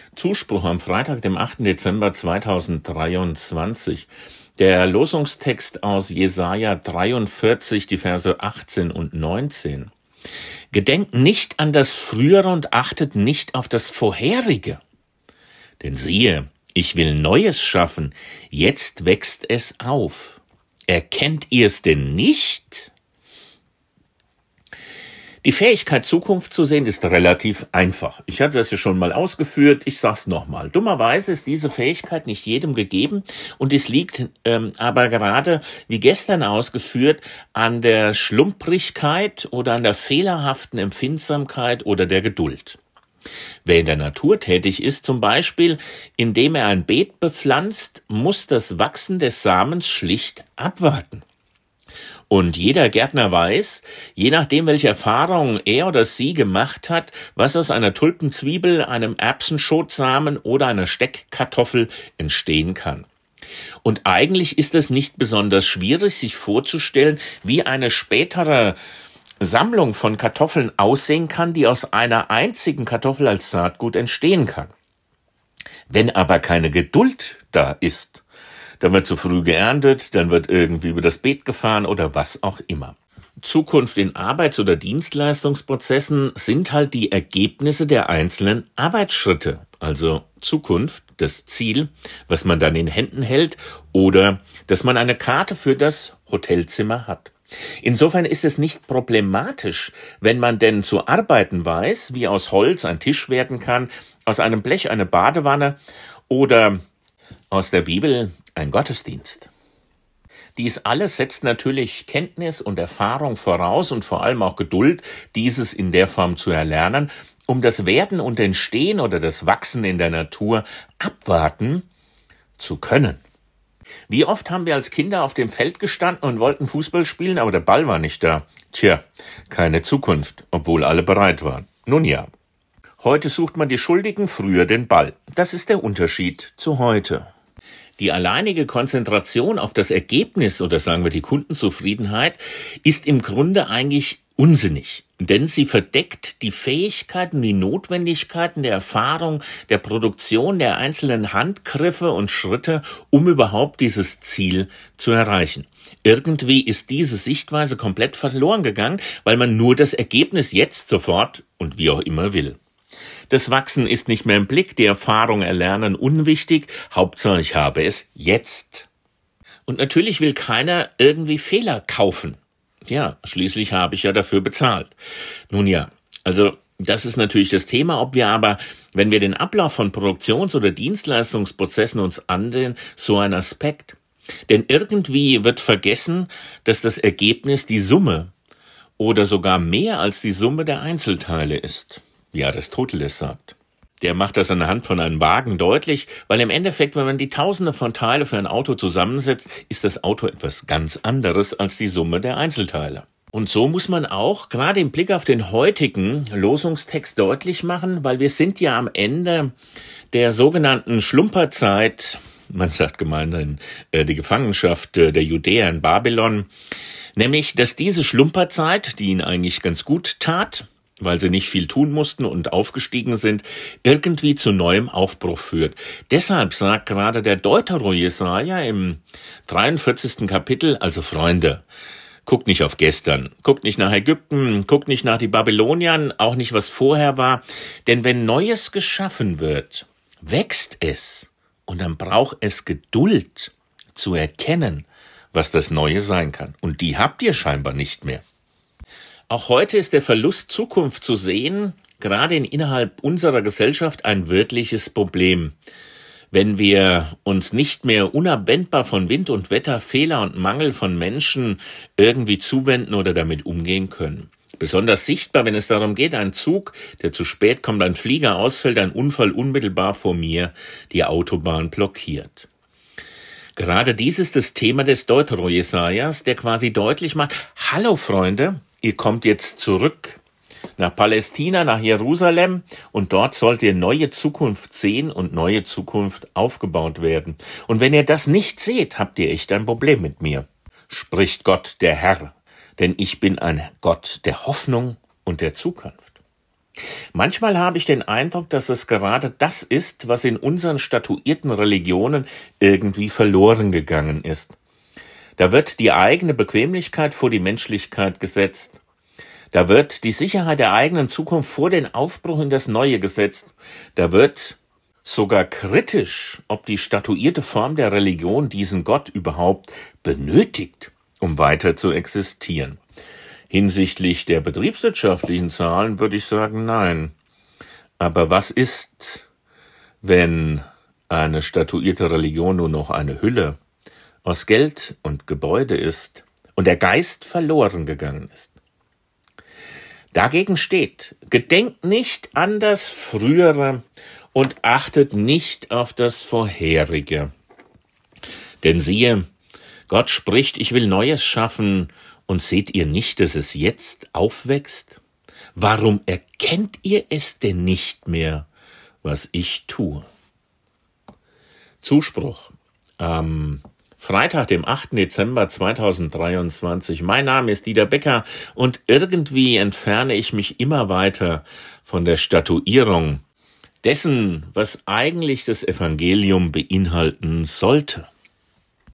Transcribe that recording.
Zuspruch am Freitag, dem 8. Dezember 2023. Der Losungstext aus Jesaja 43, die Verse 18 und 19. Gedenkt nicht an das Frühere und achtet nicht auf das Vorherige. Denn siehe, ich will Neues schaffen, jetzt wächst es auf. Erkennt ihr es denn nicht? Die Fähigkeit, Zukunft zu sehen, ist relativ einfach. Ich hatte das ja schon mal ausgeführt, ich sag's nochmal. Dummerweise ist diese Fähigkeit nicht jedem gegeben und es liegt aber gerade, wie gestern ausgeführt, an der Schlumprigkeit oder an der fehlerhaften Empfindsamkeit oder der Geduld. Wer in der Natur tätig ist, zum Beispiel indem er ein Beet bepflanzt, muss das Wachsen des Samens schlicht abwarten. Und jeder Gärtner weiß, je nachdem, welche Erfahrungen er oder sie gemacht hat, was aus einer Tulpenzwiebel, einem Erbsenschotsamen oder einer Steckkartoffel entstehen kann. Und eigentlich ist es nicht besonders schwierig, sich vorzustellen, wie eine spätere Sammlung von Kartoffeln aussehen kann, die aus einer einzigen Kartoffel als Saatgut entstehen kann. Wenn aber keine Geduld da ist, dann wird zu früh geerntet, dann wird irgendwie über das Beet gefahren oder was auch immer. Zukunft in Arbeits- oder Dienstleistungsprozessen sind halt die Ergebnisse der einzelnen Arbeitsschritte. Also Zukunft, das Ziel, was man dann in Händen hält oder dass man eine Karte für das Hotelzimmer hat. Insofern ist es nicht problematisch, wenn man denn zu arbeiten weiß, wie aus Holz ein Tisch werden kann, aus einem Blech eine Badewanne oder aus der Bibel ein Gottesdienst. Dies alles setzt natürlich Kenntnis und Erfahrung voraus und vor allem auch Geduld, dieses in der Form zu erlernen, um das Werden und Entstehen oder das Wachsen in der Natur abwarten zu können. Wie oft haben wir als Kinder auf dem Feld gestanden und wollten Fußball spielen, aber der Ball war nicht da. Tja, keine Zukunft, obwohl alle bereit waren. Nun ja. Heute sucht man die Schuldigen, früher den Ball. Das ist der Unterschied zu heute. Die alleinige Konzentration auf das Ergebnis oder sagen wir die Kundenzufriedenheit ist im Grunde eigentlich unsinnig, denn sie verdeckt die Fähigkeiten, die Notwendigkeiten der Erfahrung, der Produktion der einzelnen Handgriffe und Schritte, um überhaupt dieses Ziel zu erreichen. Irgendwie ist diese Sichtweise komplett verloren gegangen, weil man nur das Ergebnis jetzt sofort und wie auch immer will. Das Wachsen ist nicht mehr im Blick, die Erfahrung erlernen unwichtig, Hauptsache ich habe es jetzt. Und natürlich will keiner irgendwie Fehler kaufen. Ja, schließlich habe ich ja dafür bezahlt. Nun ja, also das ist natürlich das Thema, ob wir aber, wenn wir den Ablauf von Produktions- oder Dienstleistungsprozessen uns ansehen, so ein Aspekt. Denn irgendwie wird vergessen, dass das Ergebnis die Summe oder sogar mehr als die Summe der Einzelteile ist. Wie Aristoteles sagt. Der macht das anhand von einem Wagen deutlich, weil im Endeffekt, wenn man die Tausende von Teile für ein Auto zusammensetzt, ist das Auto etwas ganz anderes als die Summe der Einzelteile. Und so muss man auch gerade im Blick auf den heutigen Losungstext deutlich machen, weil wir sind ja am Ende der sogenannten Schlumperzeit, man sagt gemeinhin die Gefangenschaft der Judäer in Babylon, nämlich, dass diese Schlumperzeit, die ihnen eigentlich ganz gut tat, weil sie nicht viel tun mussten und aufgestiegen sind, irgendwie zu neuem Aufbruch führt. Deshalb sagt gerade der Deutero Jesaja im 43. Kapitel, also Freunde, guckt nicht auf gestern, guckt nicht nach Ägypten, guckt nicht nach die Babyloniern, auch nicht, was vorher war, denn wenn Neues geschaffen wird, wächst es und dann braucht es Geduld zu erkennen, was das Neue sein kann. Und die habt ihr scheinbar nicht mehr. Auch heute ist der Verlust Zukunft zu sehen, gerade innerhalb unserer Gesellschaft ein wirkliches Problem. Wenn wir uns nicht mehr unabwendbar von Wind und Wetter, Fehler und Mangel von Menschen irgendwie zuwenden oder damit umgehen können. Besonders sichtbar, wenn es darum geht, ein Zug, der zu spät kommt, ein Flieger ausfällt, ein Unfall unmittelbar vor mir die Autobahn blockiert. Gerade dies ist das Thema des Deutero Jesajas, der quasi deutlich macht, hallo Freunde, ihr kommt jetzt zurück nach Palästina, nach Jerusalem und dort sollt ihr neue Zukunft sehen und neue Zukunft aufgebaut werden. Und wenn ihr das nicht seht, habt ihr echt ein Problem mit mir, spricht Gott der Herr, denn ich bin ein Gott der Hoffnung und der Zukunft. Manchmal habe ich den Eindruck, dass es gerade das ist, was in unseren statuierten Religionen irgendwie verloren gegangen ist. Da wird die eigene Bequemlichkeit vor die Menschlichkeit gesetzt. Da wird die Sicherheit der eigenen Zukunft vor den Aufbruch in das Neue gesetzt. Da wird sogar kritisch, ob die statuierte Form der Religion diesen Gott überhaupt benötigt, um weiter zu existieren. Hinsichtlich der betriebswirtschaftlichen Zahlen würde ich sagen, nein. Aber was ist, wenn eine statuierte Religion nur noch eine Hülle aus Geld und Gebäude ist und der Geist verloren gegangen ist? Dagegen steht, gedenkt nicht an das Frühere und achtet nicht auf das Vorherige. Denn siehe, Gott spricht, ich will Neues schaffen, und seht ihr nicht, dass es jetzt aufwächst? Warum erkennt ihr es denn nicht mehr, was ich tue? Zuspruch am Freitag, dem 8. Dezember 2023. Mein Name ist Dieter Becker und irgendwie entferne ich mich immer weiter von der Statuierung dessen, was eigentlich das Evangelium beinhalten sollte.